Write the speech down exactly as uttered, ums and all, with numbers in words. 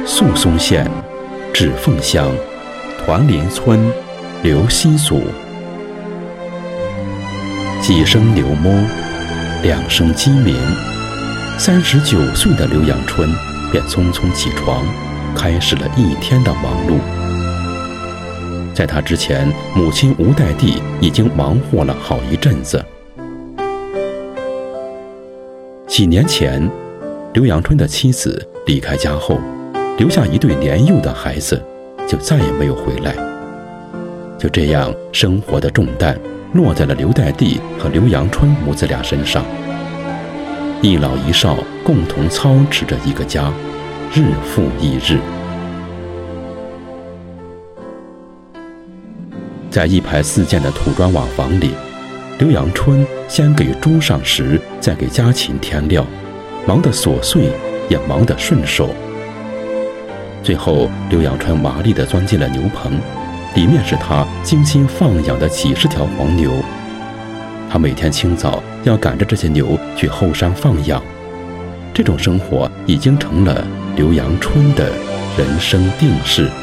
宿松县指凤乡团林村刘溪族。几声牛哞，两声鸡鸣，三十九岁的刘阳春便匆匆起床，开始了一天的忙碌。在他之前，母亲吴代娣已经忙活了好一阵子。几年前，刘阳春的妻子离开家后，留下一对年幼的孩子，就再也没有回来。就这样，生活的重担落在了刘代娣和刘阳春母子俩身上。一老一少共同操持着一个家，日复一日。在一排四间的土砖瓦房里，刘阳春先给猪上食，再给家禽添料，忙得琐碎，也忙得顺手。最后，刘阳春麻利地钻进了牛棚，里面是他精心放养的几十条黄牛。他每天清早要赶着这些牛去后山放养，这种生活已经成了刘阳春的人生定式。